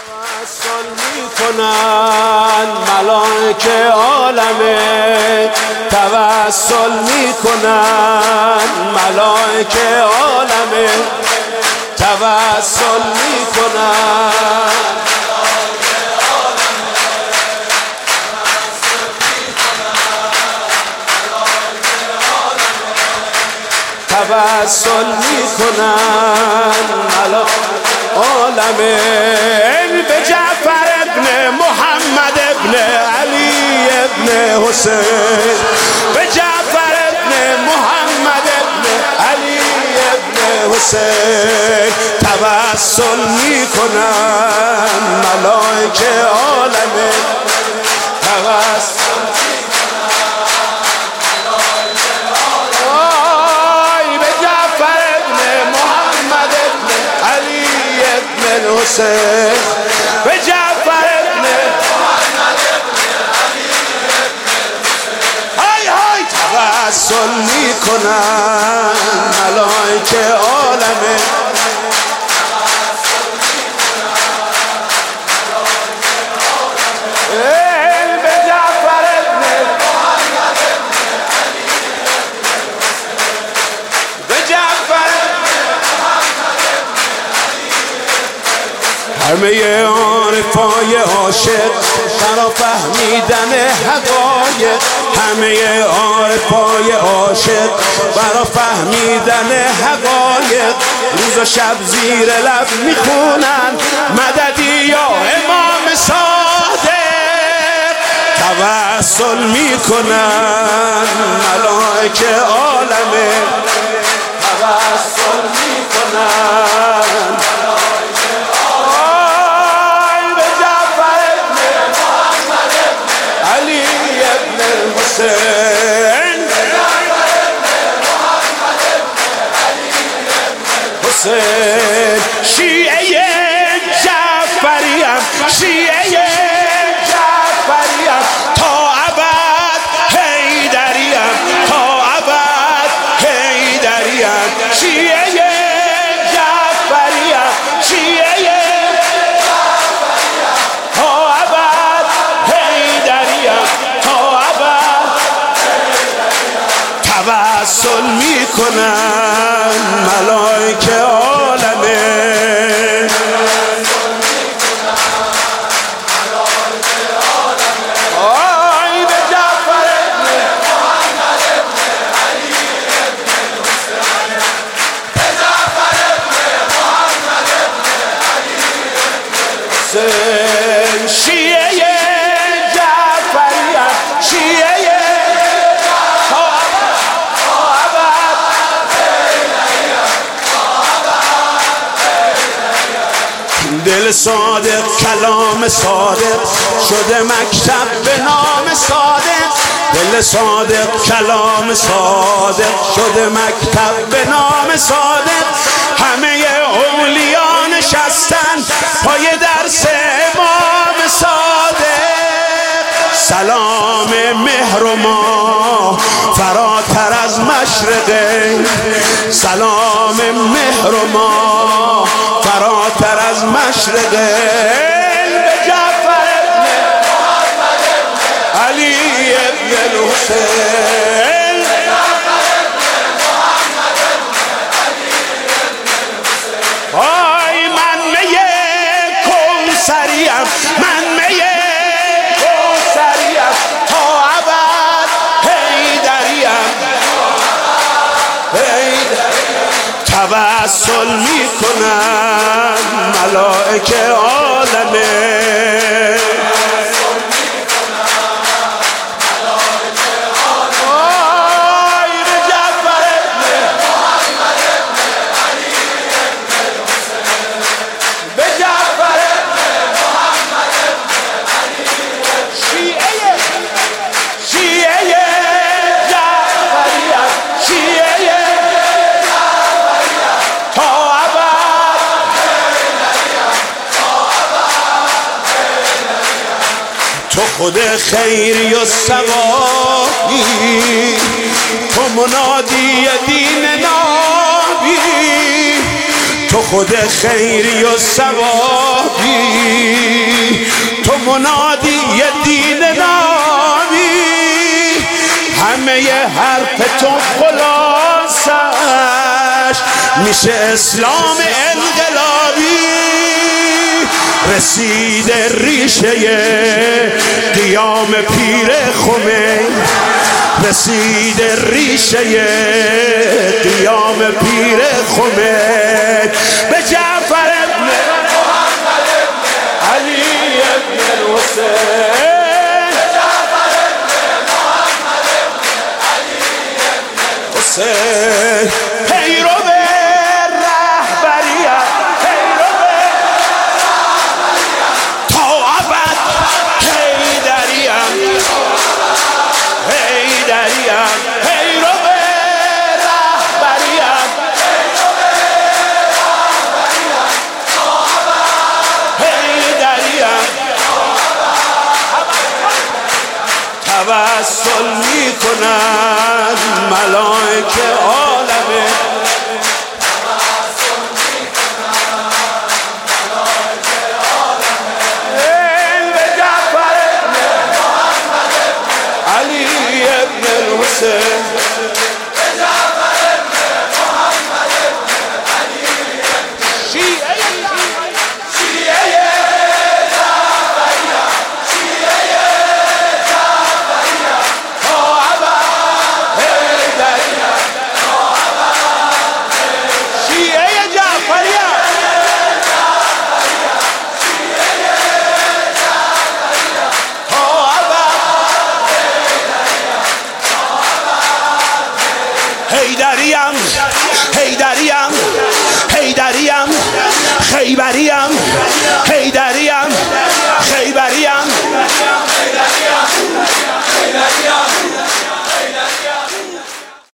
توسل میکنن ملائکه عالمه، توسل میکنن ملائکه عالمه، توسل میکنن توسل میکنن عالمه به جعفر ابن محمد ابن علی ابن حسین، به جعفر ابن محمد ابن علی ابن حسین توسل میکنن ملائکه عالمه، توسل حسین به جعفر ابن محمد ابن علی ابن حسین های های توسل میکنن ملائکه عالمه، به جعفر ابن محمد ابن علی ابن حسین، به جعفر همه عارفای عاشق برا فهمیدن حقایق، همه عارفای عاشق برا فهمیدن حقایق روز و شب زیر لب میخونن مددی یا امام صادق، توسل میکنن ملائکه عالمه، توسل میکنن حسین شیعه جعفریم، شیعه جعفریم تا ابد حیدریم، تا ابد حیدریم، شیعه جعفریم، شیعه جعفریم تا ابد حیدریم، تا ابد توسل میکنن ملائکه عالمه، آی به جعفر ابن محمد ابن علی ابن حسین، به جعفر ابن محمد ابن علی ابن حسین شیعه جعفریم، شیعه دل صادق کلام صادق شده مکتب به نام صادق، دل صادق کلام صادق شده مکتب به نام صادق، همه اولیا نشستن پای درس امام صادق، سلام مهر و ما فراتر از مشرقه، سلام مهر و ما فراتر از مشرقه، به جعفر ابن محمد ابن علی ابن حسین، به جعفر ابن محمد ابن علی ابن حسین، آی من میه کوثریم، من میه کوثریم تا ابد حیدریم، توسل میکنن ملائکه عالمه، آی به جعفر ابن محمد ابن علی ابن حسین، به جعفر ابن محمد ابن علی شیعه شیعه جعفریم، شیعه تو خود خیری و ثوابی، تو منادی دین نابی، تو خود خیری و ثوابی، میشه اسلام انقلابی، رسیده ریشه قیام پیر خمینی، رسیده ریشه قیام پیر خمینی. به جعفر ابن محمد ابن علی ابن الحسین، به جعفر ابن محمد ابن علی ابن الحسین. پیرو رهبریت، پیرو رهبریت تا ابد، حیدریم حیدریم، پیرو رهبریت، پیرو رهبریت تا ابد، حیدریم. توسل میکنند ملائکه عالمه، حیدریم حیدریم